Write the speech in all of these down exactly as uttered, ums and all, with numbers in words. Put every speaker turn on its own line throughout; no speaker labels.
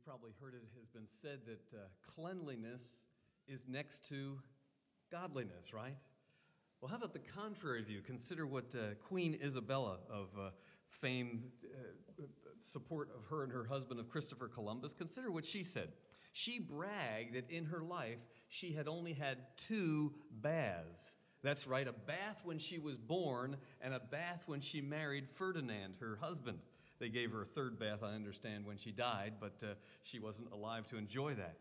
You've probably heard it has been said that uh, cleanliness is next to godliness, right? Well, how about the contrary view? Consider what uh, Queen Isabella of uh, fame, uh, support of her and her husband of Christopher Columbus. Consider what she said. She bragged that in her life she had only had two baths. That's right, a bath when she was born and a bath when she married Ferdinand, her husband. They gave her a third bath, I understand, when she died, but uh, she wasn't alive to enjoy that.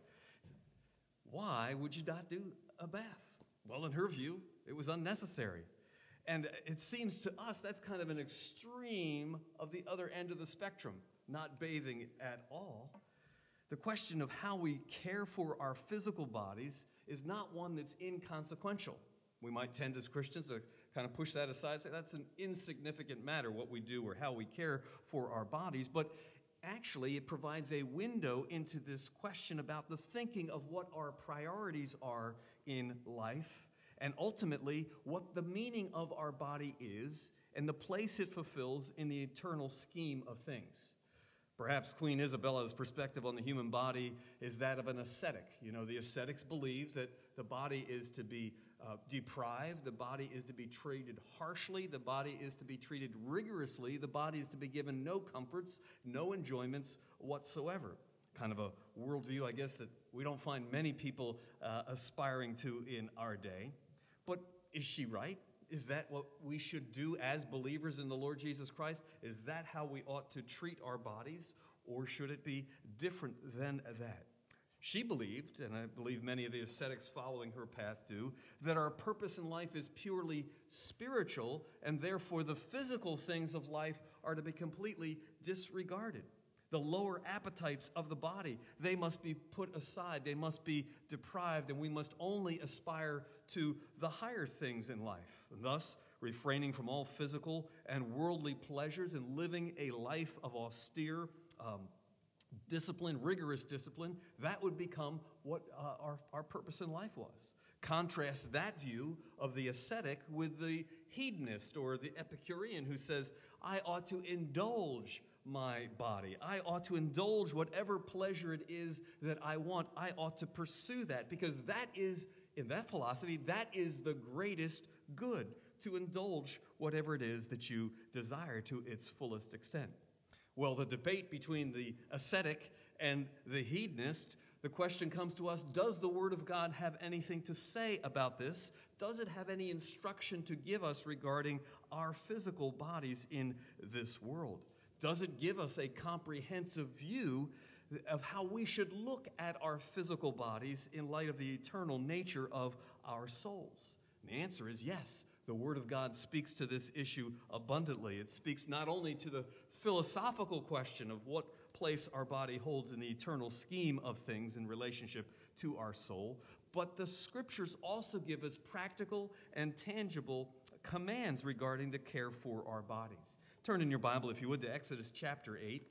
Why would you not do a bath? Well, in her view, it was unnecessary. And it seems to us that's kind of an extreme of the other end of the spectrum, not bathing at all. The question of how we care for our physical bodies is not one that's inconsequential. We might tend as Christians to kind of push that aside and say that's an insignificant matter, what we do or how we care for our bodies. But actually, it provides a window into this question about the thinking of what our priorities are in life and ultimately what the meaning of our body is and the place it fulfills in the eternal scheme of things. Perhaps Queen Isabella's perspective on the human body is that of an ascetic. You know, the ascetics believe that the body is to be uh, deprived, the body is to be treated harshly, the body is to be treated rigorously, the body is to be given no comforts, no enjoyments whatsoever. Kind of a worldview, I guess, that we don't find many people uh, aspiring to in our day. But is she right? Is that what we should do as believers in the Lord Jesus Christ? Is that how we ought to treat our bodies? Or should it be different than that? She believed, and I believe many of the ascetics following her path do, that our purpose in life is purely spiritual, and therefore the physical things of life are to be completely disregarded. The lower appetites of the body, they must be put aside, they must be deprived, and we must only aspire to the higher things in life. And thus, refraining from all physical and worldly pleasures and living a life of austere um, discipline, rigorous discipline, that would become what uh, our, our purpose in life was. Contrast that view of the ascetic with the hedonist or the Epicurean who says, I ought to indulge my body. I ought to indulge whatever pleasure it is that I want. I ought to pursue that because that is, in that philosophy, that is the greatest good, to indulge whatever it is that you desire to its fullest extent. Well, the debate between the ascetic and the hedonist, the question comes to us, does the Word of God have anything to say about this? Does it have any instruction to give us regarding our physical bodies in this world? Does it give us a comprehensive view of how we should look at our physical bodies in light of the eternal nature of our souls? And the answer is yes. The Word of God speaks to this issue abundantly. It speaks not only to the philosophical question of what place our body holds in the eternal scheme of things in relationship to our soul, but the Scriptures also give us practical and tangible commands regarding the care for our bodies. Turn in your Bible, if you would, to Exodus chapter eight.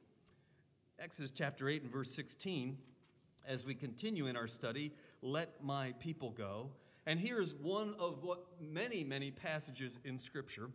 Exodus chapter eight and verse sixteen. As we continue in our study, let my people go. And here is one of what many, many passages in Scripture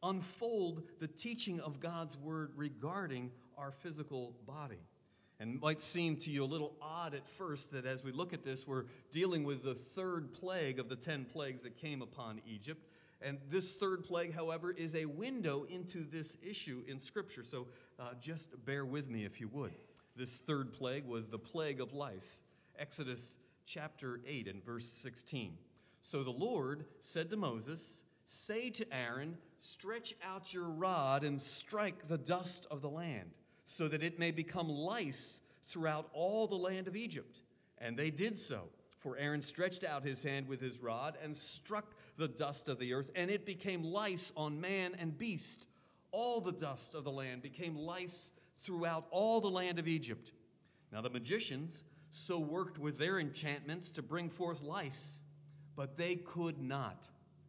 unfold the teaching of God's Word regarding our physical body. And it might seem to you a little odd at first that as we look at this, we're dealing with the third plague of the ten plagues that came upon Egypt. And this third plague, however, is a window into this issue in Scripture. So uh, just bear with me if you would. This third plague was the plague of lice. Exodus chapter eight and verse sixteen. So the Lord said to Moses, say to Aaron, stretch out your rod and strike the dust of the land, so that it may become lice throughout all the land of Egypt. And they did so. For Aaron stretched out his hand with his rod and struck the dust of the earth, and it became lice on man and beast. All the dust of the land became lice throughout all the land of Egypt. Now the magicians so worked with their enchantments to bring forth lice, but they could not.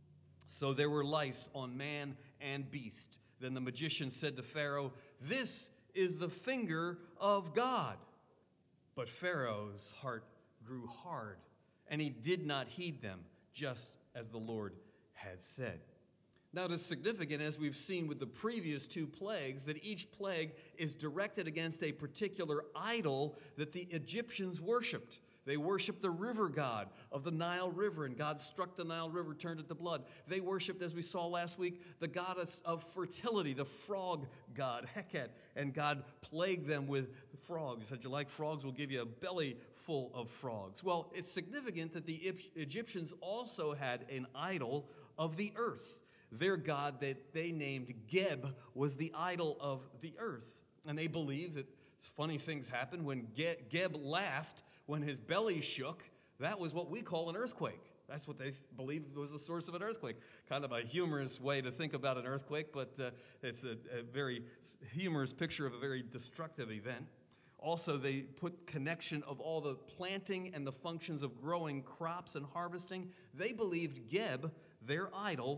So there were lice on man and beast. Then the magician said to Pharaoh, this is the finger of God. But Pharaoh's heart grew hard, and he did not heed them, just as the Lord had said. Now, it is significant, as we've seen with the previous two plagues, that each plague is directed against a particular idol that the Egyptians worshipped. They worshiped the river god of the Nile River, and God struck the Nile River, turned it to blood. They worshiped, as we saw last week, the goddess of fertility, the frog god, Heket, and God plagued them with frogs. He said, "You like frogs? We'll give you a belly full of frogs." Well, it's significant that the Egyptians also had an idol of the earth. Their god that they named Geb was the idol of the earth. And they believed that funny things happened when Ge- Geb laughed, when his belly shook. That was what we call an earthquake. That's what they believed was the source of an earthquake. Kind of a humorous way to think about an earthquake, but uh, it's a, a very humorous picture of a very destructive event. Also, they put connection of all the planting and the functions of growing crops and harvesting. They believed Geb, their idol,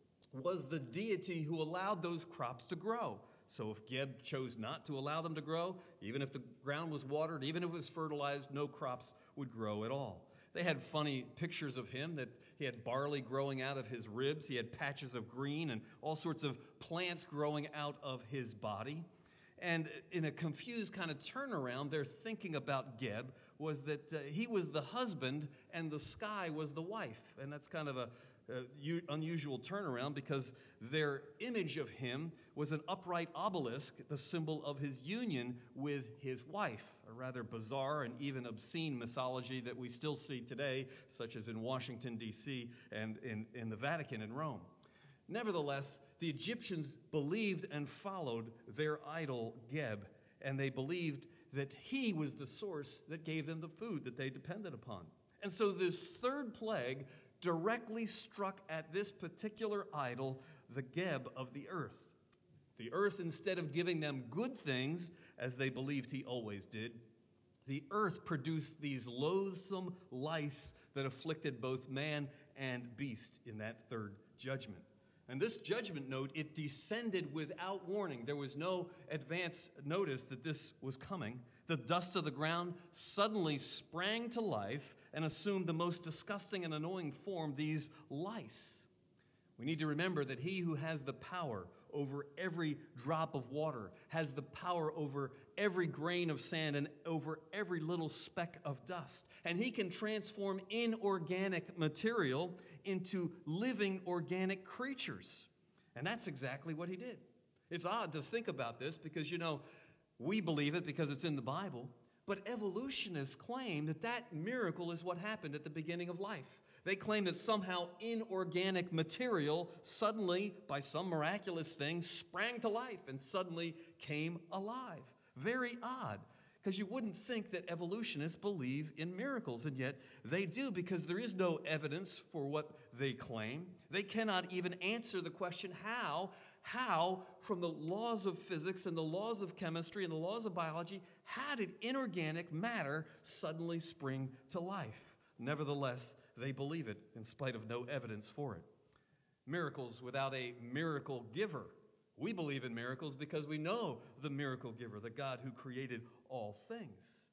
was the deity who allowed those crops to grow. So if Geb chose not to allow them to grow, even if the ground was watered, even if it was fertilized, no crops would grow at all. They had funny pictures of him, that he had barley growing out of his ribs, he had patches of green and all sorts of plants growing out of his body. And in a confused kind of turnaround, their thinking about Geb was that uh, he was the husband and the sky was the wife. And that's kind of a Uh, u- unusual turnaround, because their image of him was an upright obelisk, the symbol of his union with his wife, a rather bizarre and even obscene mythology that we still see today, such as in Washington, D C and in, in the Vatican in Rome. Nevertheless, the Egyptians believed and followed their idol Geb, and they believed that he was the source that gave them the food that they depended upon. And so this third plague directly struck at this particular idol, the Geb of the earth. The earth, instead of giving them good things, as they believed he always did, the earth produced these loathsome lice that afflicted both man and beast in that third judgment. And this judgment note, it descended without warning. There was no advance notice that this was coming. The dust of the ground suddenly sprang to life and assumed the most disgusting and annoying form, these lice. We need to remember that he who has the power over every drop of water, has the power over every grain of sand and over every little speck of dust. And he can transform inorganic material into living organic creatures. And that's exactly what he did. It's odd to think about this because, you know, we believe it because it's in the Bible, but evolutionists claim that that miracle is what happened at the beginning of life. They claim that somehow inorganic material suddenly, by some miraculous thing, sprang to life and suddenly came alive. Very odd, because you wouldn't think that evolutionists believe in miracles, and yet they do, because there is no evidence for what they claim. They cannot even answer the question how, how, from the laws of physics and the laws of chemistry and the laws of biology, how did inorganic matter suddenly spring to life? Nevertheless, they believe it in spite of no evidence for it. Miracles without a miracle giver. We believe in miracles because we know the miracle giver, the God who created all things.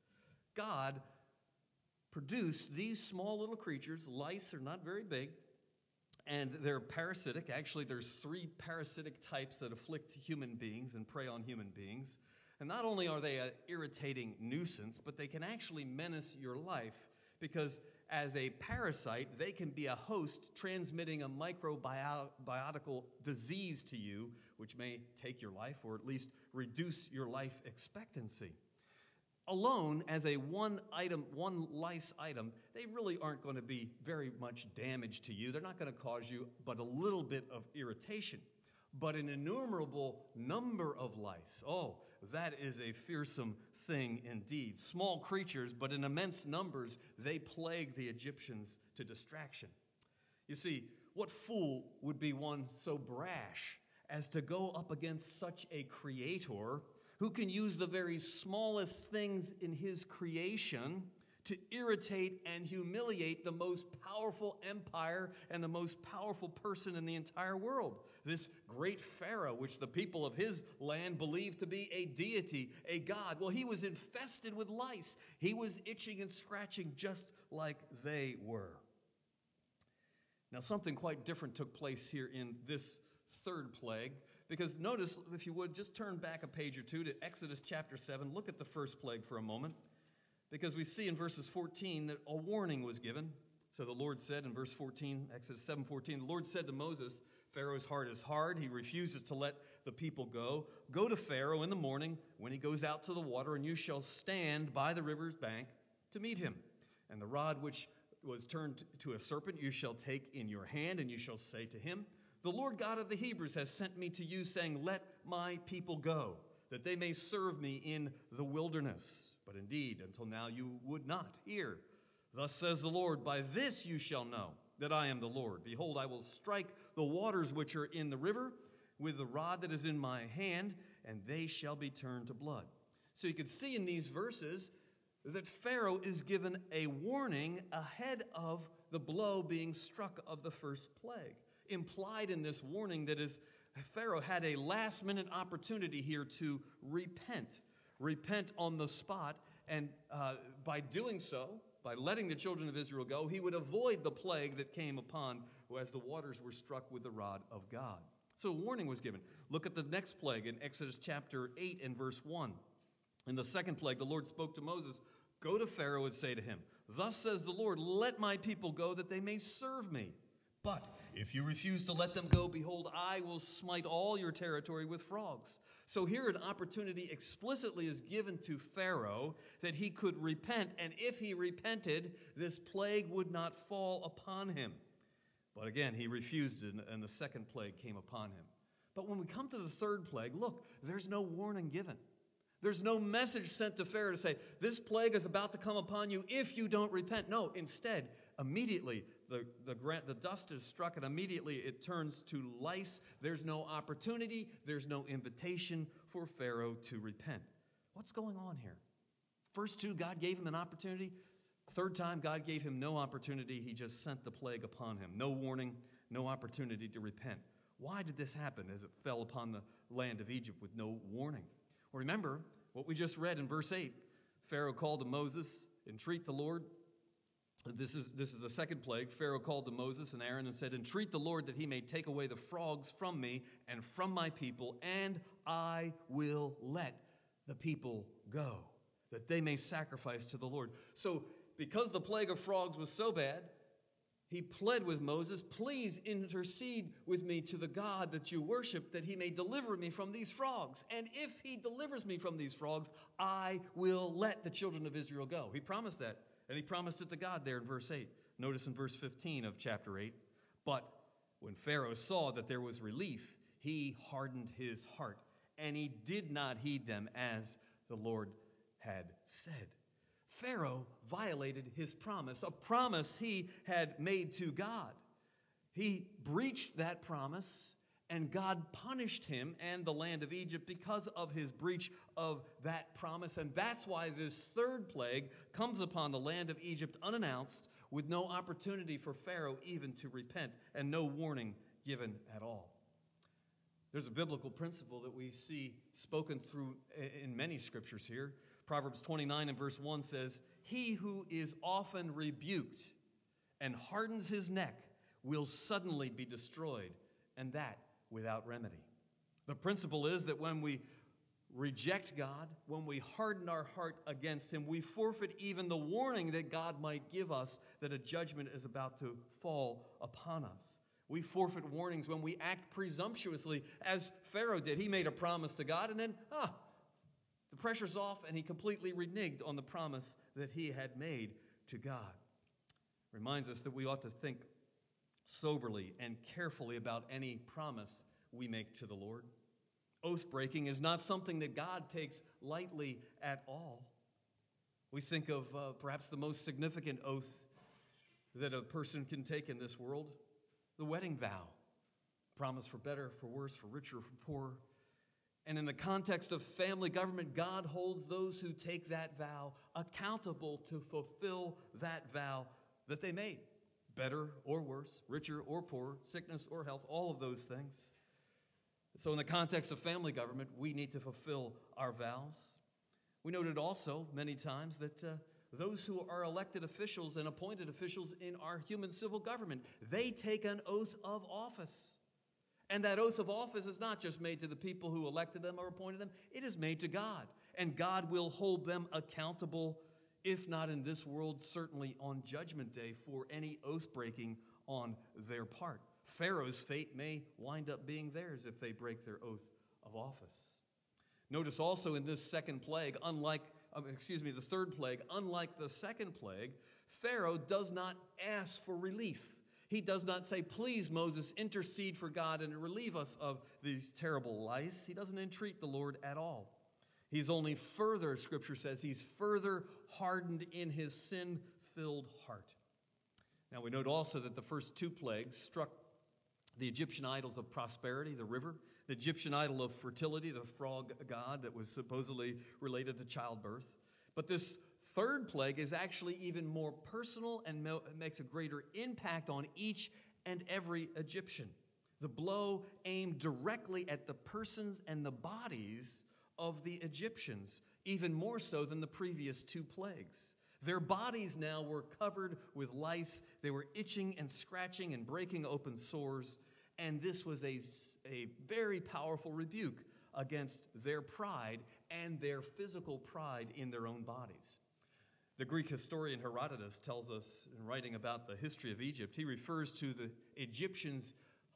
God produced these small little creatures. Lice are not very big, and they're parasitic. Actually, there's three parasitic types that afflict human beings and prey on human beings. And not only are they an irritating nuisance, but they can actually menace your life, because as a parasite, they can be a host transmitting a microbiotical disease to you, which may take your life or at least reduce your life expectancy. Alone, as a one item, one lice item, they really aren't going to be very much damage to you. They're not going to cause you but a little bit of irritation. But an innumerable number of lice, oh, that is a fearsome thing indeed. Small creatures, but in immense numbers, they plague the Egyptians to distraction. You see, what fool would be one so brash as to go up against such a creator who can use the very smallest things in his creation to irritate and humiliate the most powerful empire and the most powerful person in the entire world? This great Pharaoh, which the people of his land believed to be a deity, a god. Well, he was infested with lice. He was itching and scratching just like they were. Now, something quite different took place here in this third plague. Because notice, if you would, just turn back a page or two to Exodus chapter seven. Look at the first plague for a moment. Because we see in verses fourteen that a warning was given. So the Lord said in verse fourteen, Exodus seven fourteen, the Lord said to Moses, Pharaoh's heart is hard. He refuses to let the people go. Go to Pharaoh in the morning when he goes out to the water, and you shall stand by the river's bank to meet him. And the rod which was turned to a serpent you shall take in your hand, and you shall say to him, the Lord God of the Hebrews has sent me to you, saying, let my people go, that they may serve me in the wilderness. But indeed, until now you would not hear. Thus says the Lord, by this you shall know that I am the Lord. Behold, I will strike the waters which are in the river with the rod that is in my hand, and they shall be turned to blood. So you can see in these verses that Pharaoh is given a warning ahead of the blow being struck of the first plague. Implied in this warning that is Pharaoh had a last-minute opportunity here to repent. Repent on the spot, and uh, by doing so, by letting the children of Israel go, he would avoid the plague that came upon as the waters were struck with the rod of God. So a warning was given. Look at the next plague in Exodus chapter eight and verse one. In the second plague, the Lord spoke to Moses, go to Pharaoh and say to him, thus says the Lord, let my people go that they may serve me. But if you refuse to let them go, behold, I will smite all your territory with frogs. So here an opportunity explicitly is given to Pharaoh that he could repent, and if he repented, this plague would not fall upon him. But again, he refused, and the second plague came upon him. But when we come to the third plague, look, there's no warning given. There's no message sent to Pharaoh to say, this plague is about to come upon you if you don't repent. No, instead, immediately, the, the, the dust is struck, and immediately it turns to lice. There's no opportunity. There's no invitation for Pharaoh to repent. What's going on here? First two, God gave him an opportunity. Third time, God gave him no opportunity. He just sent the plague upon him. No warning, no opportunity to repent. Why did this happen as it fell upon the land of Egypt with no warning? Well, remember what we just read in verse eight. Pharaoh called to Moses, entreat the Lord. This is, this is the second plague. Pharaoh called to Moses and Aaron and said, entreat the Lord that he may take away the frogs from me and from my people, and I will let the people go, that they may sacrifice to the Lord. So because the plague of frogs was so bad, he pled with Moses, please intercede with me to the God that you worship, that he may deliver me from these frogs. And if he delivers me from these frogs, I will let the children of Israel go. He promised that, and he promised it to God there in verse eight. Notice in verse fifteen of chapter eight, but when Pharaoh saw that there was relief, he hardened his heart, and he did not heed them as the Lord had said. Pharaoh violated his promise, a promise he had made to God. He breached that promise, and God punished him and the land of Egypt because of his breach of that promise. And that's why this third plague comes upon the land of Egypt unannounced, with no opportunity for Pharaoh even to repent, and no warning given at all. There's a biblical principle that we see spoken through in many scriptures here. Proverbs twenty-nine and verse one says, he who is often rebuked and hardens his neck will suddenly be destroyed, and that without remedy. The principle is that when we reject God, when we harden our heart against him, we forfeit even the warning that God might give us that a judgment is about to fall upon us. We forfeit warnings when we act presumptuously, as Pharaoh did. He made a promise to God, and then, ah, the pressure's off, and he completely reneged on the promise that he had made to God. Reminds us that we ought to think soberly and carefully about any promise we make to the Lord. Oath breaking is not something that God takes lightly at all. We think of uh, perhaps the most significant oath that a person can take in this world, the wedding vow. Promise for better, for worse, for richer, for poorer. And in the context of family government, God holds those who take that vow accountable to fulfill that vow that they made. Better or worse, richer or poorer, sickness or health, all of those things. So in the context of family government, we need to fulfill our vows. We noted also many times that uh, those who are elected officials and appointed officials in our human civil government, they take an oath of office. And that oath of office is not just made to the people who elected them or appointed them. It is made to God. And God will hold them accountable, if not in this world, certainly on Judgment Day, for any oath breaking on their part. Pharaoh's fate may wind up being theirs if they break their oath of office. Notice also in this second plague, unlike, um, excuse me, the third plague, unlike the second plague, Pharaoh does not ask for relief. He does not say, please, Moses, intercede for God and relieve us of these terrible lice. He doesn't entreat the Lord at all. He's only further, Scripture says, he's further hardened in his sin-filled heart. Now we note also that the first two plagues struck the Egyptian idols of prosperity, the river, the Egyptian idol of fertility, the frog god that was supposedly related to childbirth. But this third plague is actually even more personal and mo- makes a greater impact on each and every Egyptian. The blow aimed directly at the persons and the bodies of the Egyptians, even more so than the previous two plagues. Their bodies now were covered with lice. They were itching and scratching and breaking open sores. And this was a, a very powerful rebuke against their pride and their physical pride in their own bodies. The Greek historian Herodotus tells us, in writing about the history of Egypt, he refers to the Egyptians'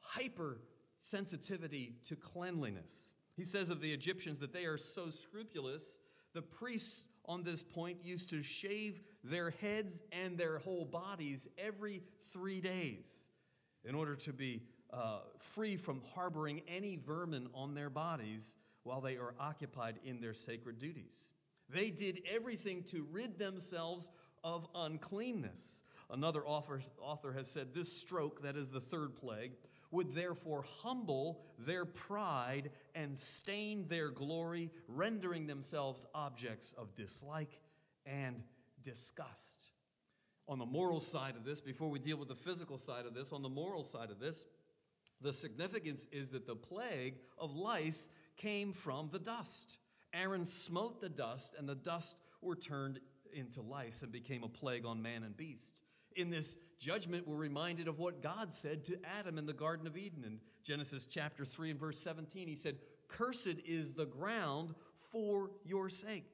hypersensitivity to cleanliness. He says of the Egyptians that they are so scrupulous, the priests on this point used to shave their heads and their whole bodies every three days in order to be uh, free from harboring any vermin on their bodies while they are occupied in their sacred duties. They did everything to rid themselves of uncleanness. Another author, author has said this stroke, that is the third plague, would therefore humble their pride and stain their glory, rendering themselves objects of dislike and disgust. On the moral side of this, before we deal with the physical side of this, on the moral side of this, the significance is that the plague of lice came from the dust. Aaron smote the dust, and the dust were turned into lice and became a plague on man and beast. In this judgment, we're reminded of what God said to Adam in the Garden of Eden. In Genesis chapter three and verse seventeen, he said, "Cursed is the ground for your sake."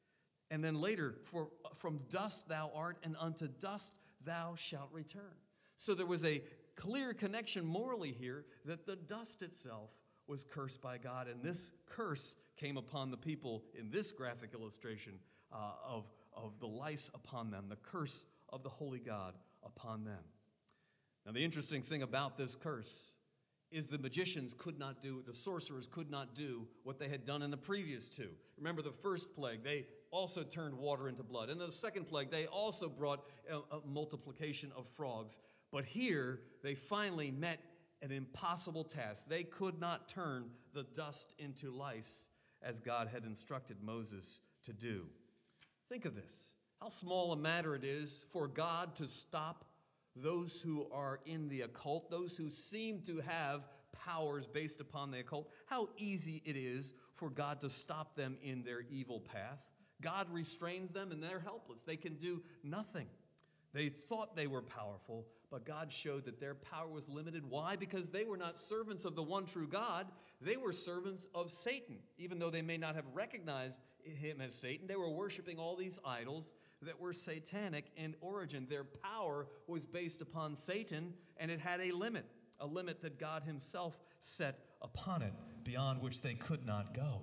And then later, "For from dust thou art, and unto dust thou shalt return." So there was a clear connection morally here that the dust itself was cursed by God, and this curse came upon the people in this graphic illustration uh, of, of the lice upon them, the curse of the holy God upon them. Now, the interesting thing about this curse is the magicians could not do, the sorcerers could not do what they had done in the previous two. Remember the first plague, they also turned water into blood. And the second plague, they also brought a, a multiplication of frogs. But here, they finally met an impossible task. They could not turn the dust into lice as God had instructed Moses to do. Think of this. How small a matter it is for God to stop those who are in the occult, those who seem to have powers based upon the occult. How easy it is for God to stop them in their evil path. God restrains them and they're helpless. They can do nothing. They thought they were powerful, but God showed that their power was limited. Why? Because they were not servants of the one true God. They were servants of Satan. Even though they may not have recognized him as Satan, they were worshiping all these idols that were satanic in origin. Their power was based upon Satan, and it had a limit, a limit that God himself set upon it, beyond which they could not go.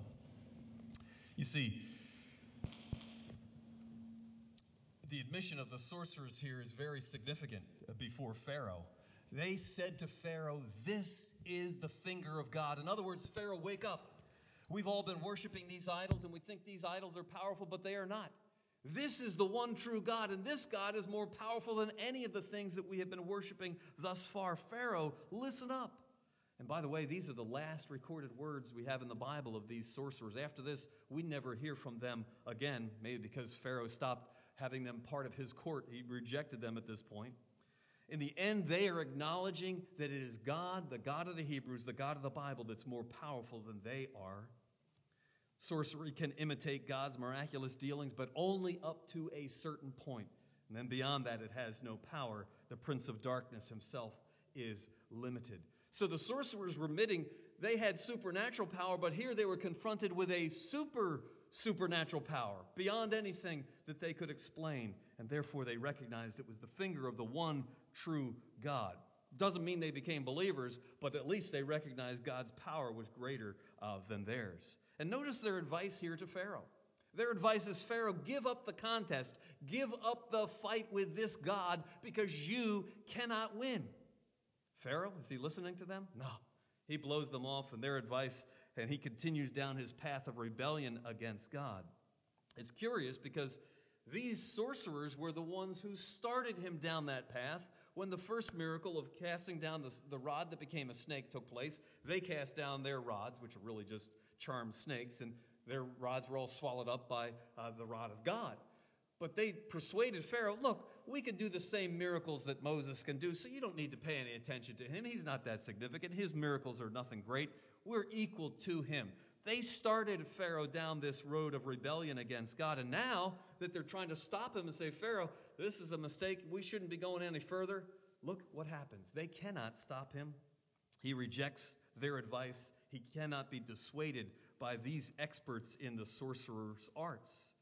You see, the admission of the sorcerers here is very significant before Pharaoh. They said to Pharaoh, "This is the finger of God." In other words, Pharaoh, wake up. We've all been worshiping these idols, and we think these idols are powerful, but they are not. This is the one true God, and this God is more powerful than any of the things that we have been worshiping thus far. Pharaoh, listen up. And by the way, these are the last recorded words we have in the Bible of these sorcerers. After this, we never hear from them again, maybe because Pharaoh stopped having them part of his court. He rejected them at this point. In the end, they are acknowledging that it is God, the God of the Hebrews, the God of the Bible, that's more powerful than they are. Sorcery can imitate God's miraculous dealings, but only up to a certain point. And then beyond that, it has no power. The prince of darkness himself is limited. So the sorcerers were admitting they had supernatural power, but here they were confronted with a super supernatural power beyond anything that they could explain, and therefore they recognized it was the finger of the one true God. Doesn't mean they became believers, but at least they recognized God's power was greater uh, than theirs. And notice their advice here to Pharaoh. Their advice is, Pharaoh, give up the contest. Give up the fight with this God because you cannot win. Pharaoh, is he listening to them? No. He blows them off in their advice, and he continues down his path of rebellion against God. It's curious because these sorcerers were the ones who started him down that path when the first miracle of casting down the, the rod that became a snake took place. They cast down their rods, which are really just charmed snakes, and their rods were all swallowed up by uh, the rod of God. But they persuaded Pharaoh, look, we can do the same miracles that Moses can do, so you don't need to pay any attention to him. He's not that significant. His miracles are nothing great. We're equal to him. They started Pharaoh down this road of rebellion against God, and now that they're trying to stop him and say, Pharaoh, this is a mistake. We shouldn't be going any further. Look what happens. They cannot stop him. He rejects their advice. He cannot be dissuaded by these experts in the sorcerer's arts.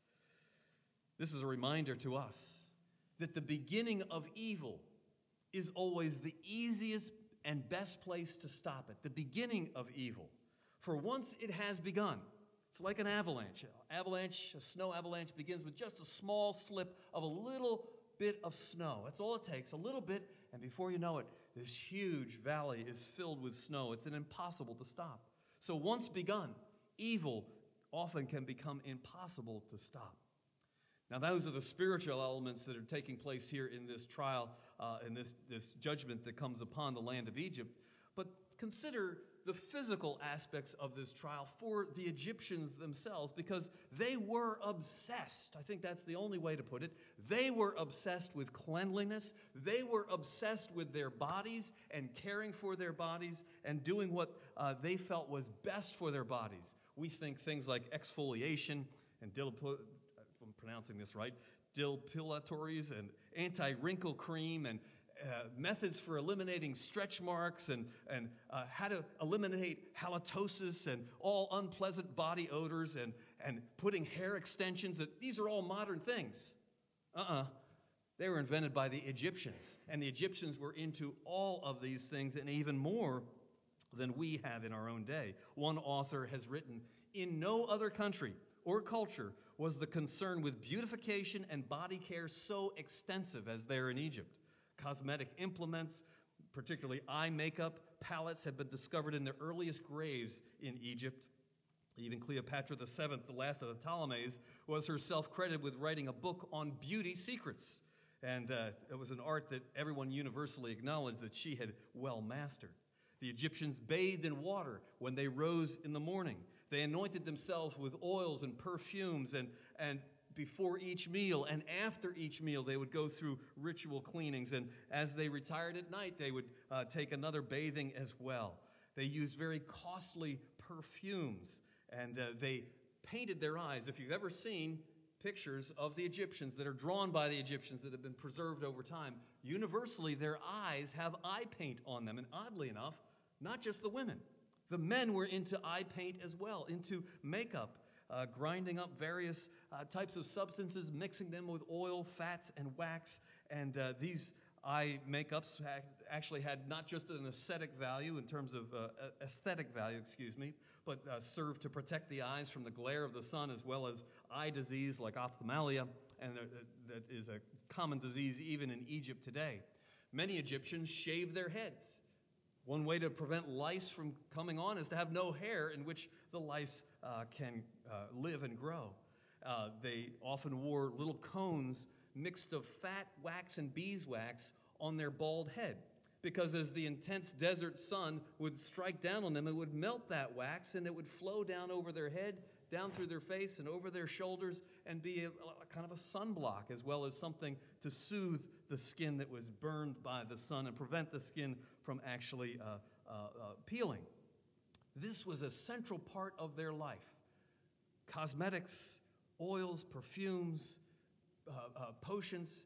This is a reminder to us that the beginning of evil is always the easiest and best place to stop it. The beginning of evil. For once it has begun, it's like an avalanche. Avalanche, a snow avalanche begins with just a small slip of a little bit of snow. That's all it takes, a little bit, and before you know it, this huge valley is filled with snow. It's an impossible to stop. So once begun, evil often can become impossible to stop. Now, those are the spiritual elements that are taking place here in this trial, uh, in this, this judgment that comes upon the land of Egypt. But consider the physical aspects of this trial for the Egyptians themselves, because they were obsessed. I think that's the only way to put it. They were obsessed with cleanliness. They were obsessed with their bodies and caring for their bodies and doing what uh, they felt was best for their bodies. We think things like exfoliation and dilip- if I'm pronouncing this right, depilatories and anti-wrinkle cream and Uh, methods for eliminating stretch marks and, and uh, how to eliminate halitosis and all unpleasant body odors and, and putting hair extensions. That these are all modern things. Uh-uh. They were invented by the Egyptians, and the Egyptians were into all of these things and even more than we have in our own day. One author has written, in no other country or culture was the concern with beautification and body care so extensive as there in Egypt. Cosmetic implements, particularly eye makeup, palettes have been discovered in the earliest graves in Egypt. Even Cleopatra the seventh, the last of the Ptolemies, was herself credited with writing a book on beauty secrets. And uh, it was an art that everyone universally acknowledged that she had well mastered. The Egyptians bathed in water when they rose in the morning. They anointed themselves with oils and perfumes, and, and before each meal and after each meal, they would go through ritual cleanings. And as they retired at night, they would uh, take another bathing as well. They used very costly perfumes, and uh, they painted their eyes. If you've ever seen pictures of the Egyptians that are drawn by the Egyptians that have been preserved over time, universally their eyes have eye paint on them. And oddly enough, not just the women. The men were into eye paint as well, into makeup. Uh, grinding up various uh, types of substances, mixing them with oil, fats, and wax. And uh, these eye makeups ha- actually had not just an aesthetic value in terms of uh, aesthetic value, excuse me, but uh, served to protect the eyes from the glare of the sun as well as eye disease like ophthalmia, and uh, that is a common disease even in Egypt today. Many Egyptians shave their heads. One way to prevent lice from coming on is to have no hair in which the lice uh, can uh, live and grow. Uh, they often wore little cones mixed of fat, wax, and beeswax on their bald head, because as the intense desert sun would strike down on them, it would melt that wax and it would flow down over their head, down through their face and over their shoulders, and be a, a kind of a sunblock, as well as something to soothe the skin that was burned by the sun and prevent the skin from actually uh, uh, uh, peeling. This was a central part of their life. Cosmetics, oils, perfumes, uh, uh, potions,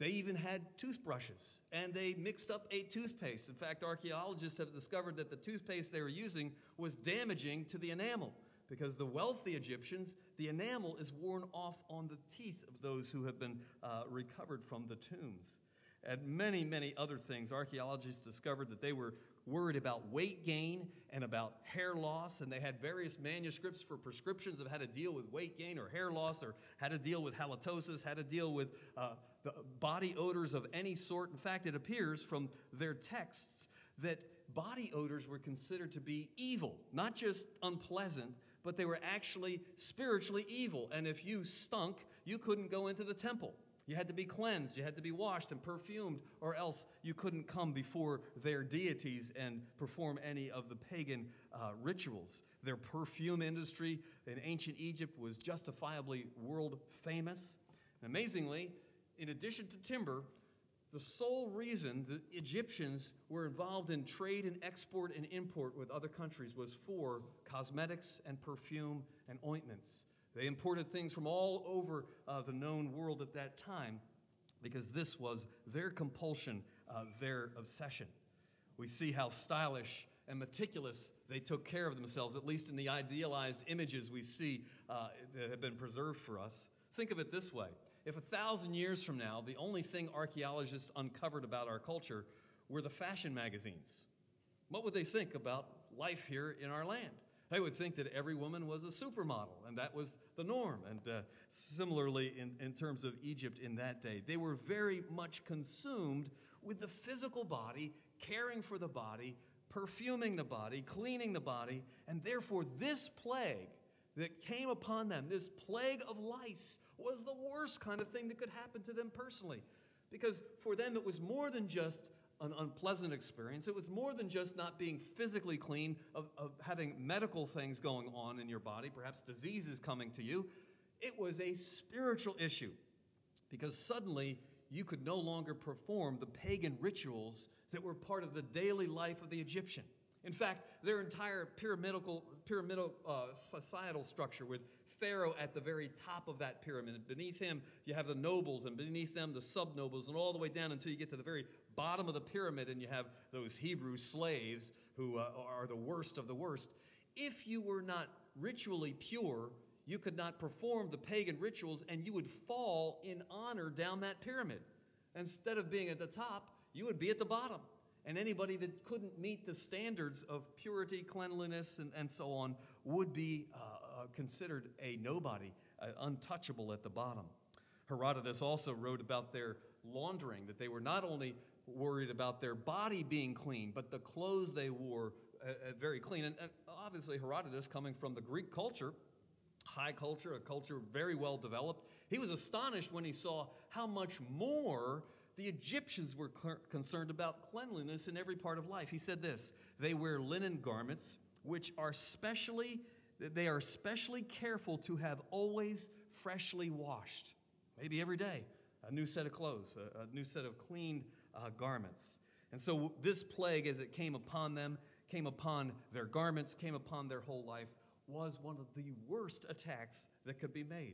They even had toothbrushes, and they mixed up a toothpaste. In fact, archaeologists have discovered that the toothpaste they were using was damaging to the enamel, because the wealthy Egyptians, the enamel is worn off on the teeth of those who have been uh, recovered from the tombs. And many, many other things. Archaeologists discovered that they were worried about weight gain and about hair loss, and they had various manuscripts for prescriptions of how to deal with weight gain or hair loss, or how to deal with halitosis, how to deal with uh, the body odors of any sort. In fact, it appears from their texts that body odors were considered to be evil, not just unpleasant, but they were actually spiritually evil. And if you stunk, you couldn't go into the temple. You had to be cleansed, you had to be washed and perfumed, or else you couldn't come before their deities and perform any of the pagan uh, rituals. Their perfume industry in ancient Egypt was justifiably world famous. And amazingly, in addition to timber, the sole reason the Egyptians were involved in trade and export and import with other countries was for cosmetics and perfume and ointments. They imported things from all over uh, the known world at that time because this was their compulsion, uh, their obsession. We see how stylish and meticulous they took care of themselves, at least in the idealized images we see uh, that have been preserved for us. Think of it this way. If a thousand years from now, the only thing archaeologists uncovered about our culture were the fashion magazines, what would they think about life here in our land? They would think that every woman was a supermodel, and that was the norm. And uh, similarly, in, in terms of Egypt in that day, they were very much consumed with the physical body, caring for the body, perfuming the body, cleaning the body, and therefore this plague that came upon them, this plague of lice, was the worst kind of thing that could happen to them personally. Because for them, it was more than just an unpleasant experience. It was more than just not being physically clean, of, of having medical things going on in your body, perhaps diseases coming to you. It was a spiritual issue, because suddenly you could no longer perform the pagan rituals that were part of the daily life of the Egyptian. In fact, their entire pyramidal, pyramidal uh, societal structure, with Pharaoh at the very top of that pyramid. Beneath him, you have the nobles, and beneath them, the sub-nobles, and all the way down until you get to the very bottom of the pyramid, and you have those Hebrew slaves who uh, are the worst of the worst. If you were not ritually pure, you could not perform the pagan rituals, and you would fall in honor down that pyramid. Instead of being at the top, you would be at the bottom. And anybody that couldn't meet the standards of purity, cleanliness, and, and so on would be uh, uh, considered a nobody, uh, untouchable at the bottom. Herodotus also wrote about their laundering, that they were not only worried about their body being clean, but the clothes they wore uh, uh, very clean. And, and obviously Herodotus, coming from the Greek culture, high culture, a culture very well developed, he was astonished when he saw how much more the Egyptians were concerned about cleanliness in every part of life. He said this: they wear linen garments, which are specially, they are specially careful to have always freshly washed. Maybe every day, a new set of clothes, a, a new set of clean uh, garments. And so this plague, as it came upon them, came upon their garments, came upon their whole life, was one of the worst attacks that could be made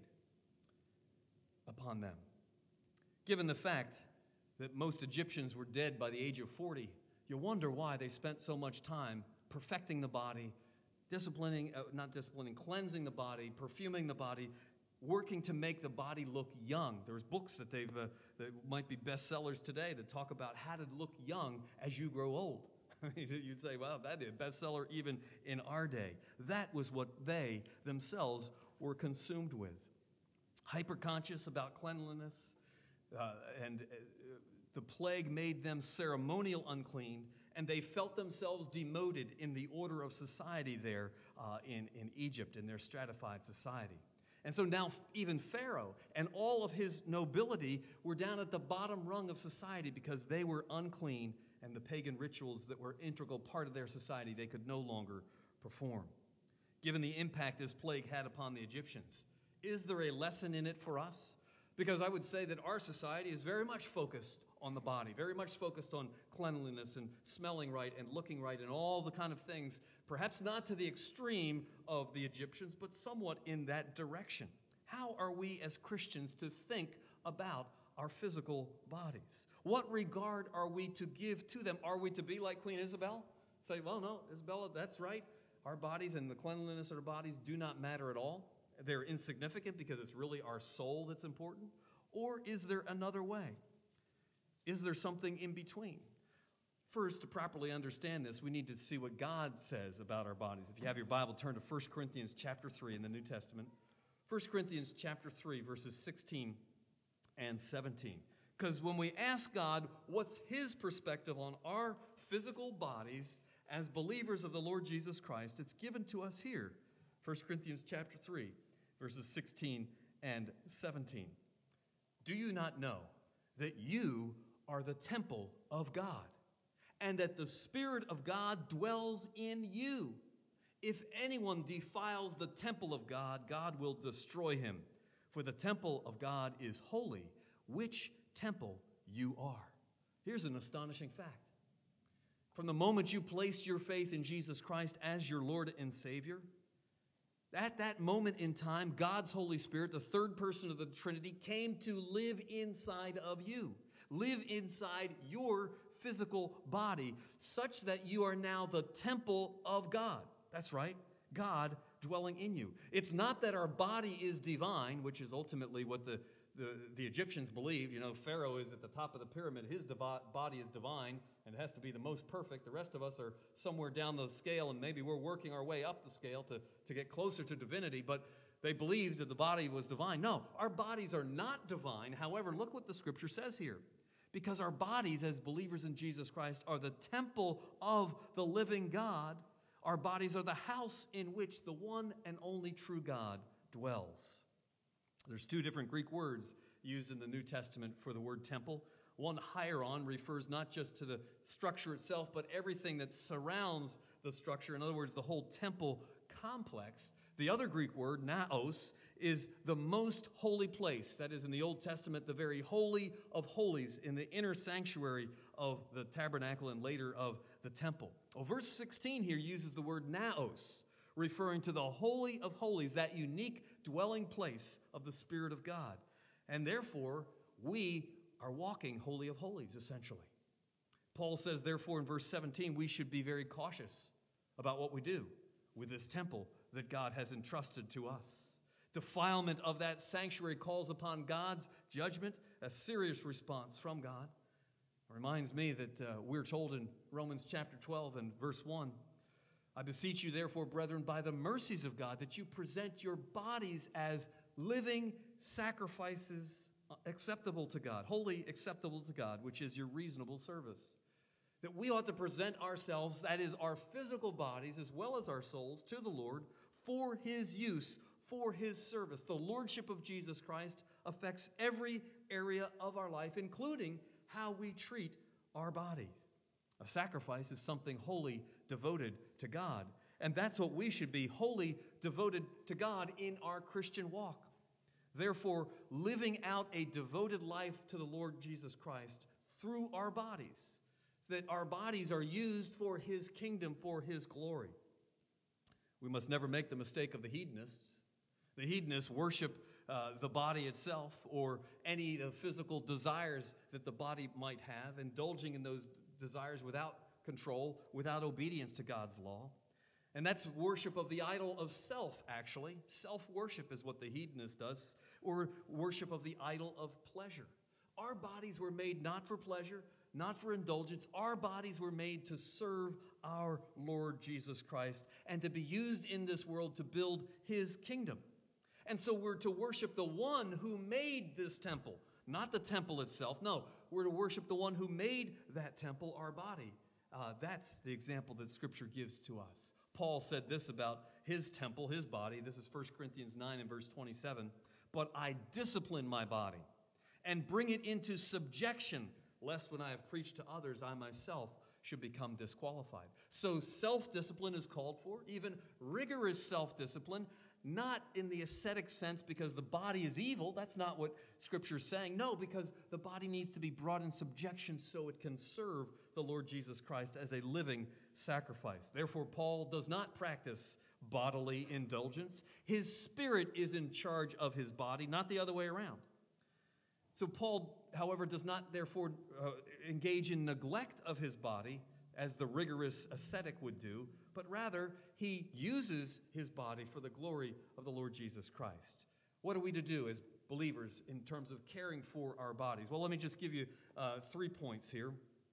upon them. Given the fact that most Egyptians were dead by the age of forty, you wonder why they spent so much time perfecting the body, disciplining, uh, not disciplining, cleansing the body, perfuming the body, working to make the body look young. There's books that they've uh, that might be bestsellers today that talk about how to look young as you grow old. You'd say, well, that is a bestseller even in our day. That was what they themselves were consumed with. Hyper-conscious about cleanliness, uh, and uh, the plague made them ceremonial unclean, and they felt themselves demoted in the order of society there uh, in, in Egypt, in their stratified society. And so now even Pharaoh and all of his nobility were down at the bottom rung of society because they were unclean, and the pagan rituals that were an integral part of their society they could no longer perform. Given the impact this plague had upon the Egyptians, is there a lesson in it for us? Because I would say that our society is very much focused on the body, very much focused on cleanliness and smelling right and looking right and all the kind of things, perhaps not to the extreme of the Egyptians, but somewhat in that direction. How are we as Christians to think about our physical bodies? What regard are we to give to them? Are we to be like Queen Isabel? Say, well, no, Isabella, that's right. Our bodies and the cleanliness of our bodies do not matter at all. They're insignificant because it's really our soul that's important. Or is there another way? Is there something in between? First, to properly understand this, we need to see what God says about our bodies. If you have your Bible, turn to First Corinthians chapter three in the New Testament. First Corinthians chapter three, verses sixteen and seventeen. Because when we ask God what's his perspective on our physical bodies as believers of the Lord Jesus Christ, it's given to us here. First Corinthians chapter three, verses sixteen and seventeen. Do you not know that you are the temple of God, and that the Spirit of God dwells in you? If anyone defiles the temple of God, God will destroy him. For the temple of God is holy, which temple you are. Here's an astonishing fact. From the moment you placed your faith in Jesus Christ as your Lord and Savior, at that moment in time, God's Holy Spirit, the third person of the Trinity, came to live inside of you, live inside your physical body, such that you are now the temple of God. That's right, God dwelling in you. It's not that our body is divine, which is ultimately what the, the, the Egyptians believed. You know, Pharaoh is at the top of the pyramid. His divi- body is divine, and it has to be the most perfect. The rest of us are somewhere down the scale, and maybe we're working our way up the scale to, to get closer to divinity, but they believed that the body was divine. No, our bodies are not divine. However, look what the Scripture says here. Because our bodies, as believers in Jesus Christ, are the temple of the living God. Our bodies are the house in which the one and only true God dwells. There's two different Greek words used in the New Testament for the word temple. One, hieron, refers not just to the structure itself, but everything that surrounds the structure. In other words, the whole temple complex. The other Greek word, naos, is the most holy place. That is, in the Old Testament, the very holy of holies in the inner sanctuary of the tabernacle and later of the temple. Well, verse sixteen here uses the word naos, referring to the holy of holies, that unique dwelling place of the Spirit of God. And therefore, we are walking holy of holies, essentially. Paul says, therefore, in verse seventeen, we should be very cautious about what we do with this temple that God has entrusted to us. Defilement of that sanctuary calls upon God's judgment, a serious response from God. It reminds me that uh, we're told in Romans chapter twelve and verse one, I beseech you, therefore, brethren, by the mercies of God, that you present your bodies as living sacrifices acceptable to God, wholly acceptable to God, which is your reasonable service. That we ought to present ourselves, that is, our physical bodies as well as our souls, to the Lord for his use, for his service. The lordship of Jesus Christ affects every area of our life, including how we treat our bodies. A sacrifice is something wholly devoted to God. And that's what we should be, wholly devoted to God in our Christian walk. Therefore, living out a devoted life to the Lord Jesus Christ through our bodies, that our bodies are used for his kingdom, for his glory. We must never make the mistake of the hedonists. The hedonists worship uh, the body itself or any uh, physical desires that the body might have, indulging in those desires without control, without obedience to God's law. And that's worship of the idol of self, actually. Self-worship is what the hedonist does, or worship of the idol of pleasure. Our bodies were made not for pleasure, not for indulgence. Our bodies were made to serve our Lord Jesus Christ and to be used in this world to build his kingdom. And so we're to worship the one who made this temple, not the temple itself. No, we're to worship the one who made that temple, our body. Uh, that's the example that Scripture gives to us. Paul said this about his temple, his body. This is First Corinthians nine and verse twenty-seven. But I discipline my body and bring it into subjection, lest when I have preached to others, I myself should become disqualified. So self-discipline is called for, even rigorous self-discipline, not in the ascetic sense because the body is evil. That's not what Scripture is saying. No, because the body needs to be brought in subjection so it can serve the Lord Jesus Christ as a living sacrifice. Therefore, Paul does not practice bodily indulgence. His spirit is in charge of his body, not the other way around. So Paul, however, does not therefore uh, engage in neglect of his body as the rigorous ascetic would do, but rather he uses his body for the glory of the Lord Jesus Christ. What are we to do as believers in terms of caring for our bodies? Well, let me just give you uh, three points here.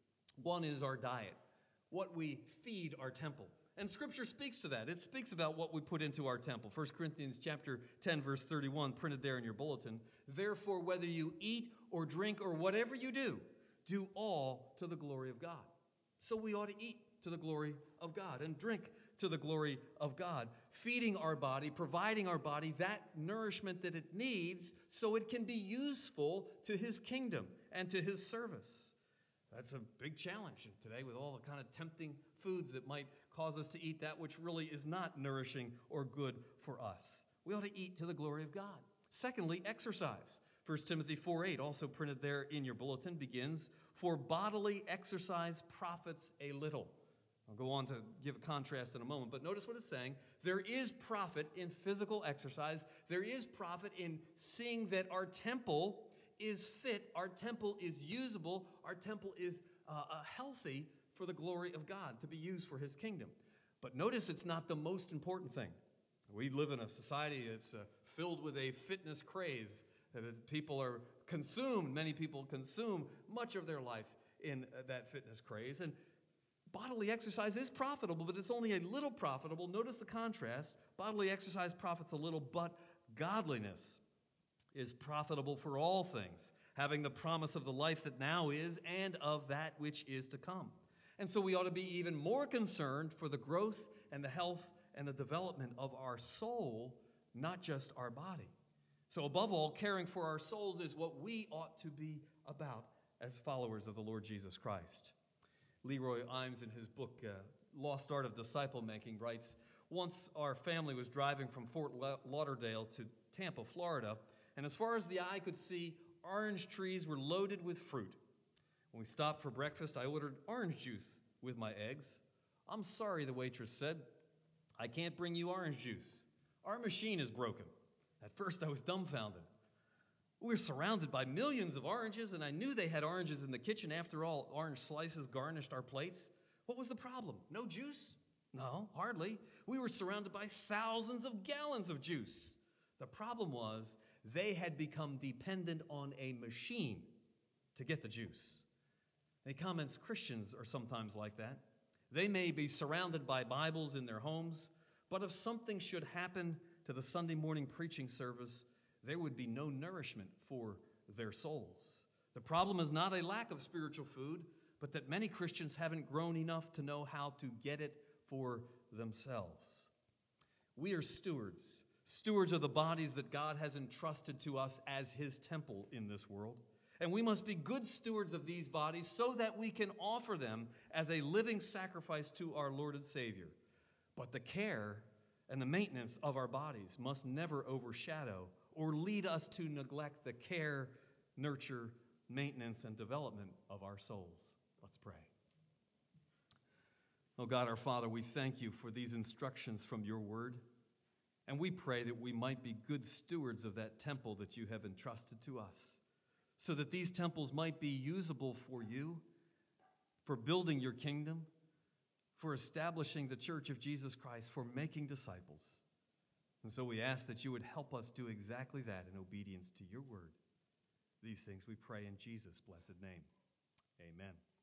One is our diet, what we feed our temple. And Scripture speaks to that. It speaks about what we put into our temple. First Corinthians chapter ten, verse thirty-one, printed there in your bulletin. Therefore, whether you eat or drink or whatever you do, do all to the glory of God. So we ought to eat to the glory of God and drink to the glory of God, feeding our body, providing our body that nourishment that it needs so it can be useful to his kingdom and to his service. That's a big challenge today with all the kind of tempting foods that might cause us to eat that which really is not nourishing or good for us. We ought to eat to the glory of God. Secondly, exercise. First Timothy four eight, also printed there in your bulletin, begins, for bodily exercise profits a little. I'll go on to give a contrast in a moment, but notice what it's saying. There is profit in physical exercise. There is profit in seeing that our temple is fit, our temple is usable, our temple is uh, uh, healthy for the glory of God, to be used for his kingdom. But notice it's not the most important thing. We live in a society that's uh, filled with a fitness craze. That people are consumed, many people consume much of their life in uh, that fitness craze. And bodily exercise is profitable, but it's only a little profitable. Notice the contrast. Bodily exercise profits a little, but godliness is profitable for all things, having the promise of the life that now is and of that which is to come. And so we ought to be even more concerned for the growth and the health and the development of our soul, not just our body. So above all, caring for our souls is what we ought to be about as followers of the Lord Jesus Christ. Leroy Imes, in his book, uh, Lost Art of Disciple Making, writes, once our family was driving from Fort Lauderdale to Tampa, Florida, and as far as the eye could see, orange trees were loaded with fruit. When we stopped for breakfast, I ordered orange juice with my eggs. I'm sorry, the waitress said. I can't bring you orange juice. Our machine is broken. At first, I was dumbfounded. We were surrounded by millions of oranges, and I knew they had oranges in the kitchen. After all, orange slices garnished our plates. What was the problem? No juice? No, hardly. We were surrounded by thousands of gallons of juice. The problem was they had become dependent on a machine to get the juice. He comments, Christians are sometimes like that. They may be surrounded by Bibles in their homes, but if something should happen to the Sunday morning preaching service, there would be no nourishment for their souls. The problem is not a lack of spiritual food, but that many Christians haven't grown enough to know how to get it for themselves. We are stewards, stewards of the bodies that God has entrusted to us as his temple in this world. And we must be good stewards of these bodies so that we can offer them as a living sacrifice to our Lord and Savior. But the care and the maintenance of our bodies must never overshadow or lead us to neglect the care, nurture, maintenance, and development of our souls. Let's pray. Oh God, our Father, we thank you for these instructions from your word. And we pray that we might be good stewards of that temple that you have entrusted to us, so that these temples might be usable for you, for building your kingdom, for establishing the church of Jesus Christ, for making disciples. And so we ask that you would help us do exactly that in obedience to your word. These things we pray in Jesus' blessed name. Amen.